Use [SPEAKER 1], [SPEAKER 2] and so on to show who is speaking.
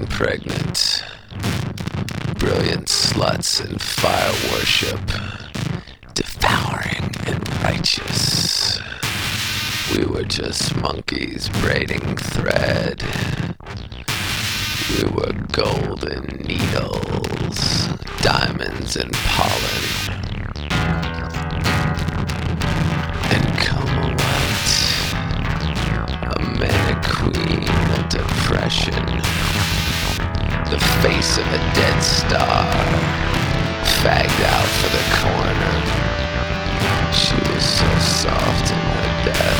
[SPEAKER 1] and pregnant, brilliant sluts and fire worship, devouring and righteous. We were just monkeys braiding thread. We were golden needles, diamonds and pollen, and coma white, a manic queen of depression, the face of a dead star, fagged out for the corner. She was so soft in her death.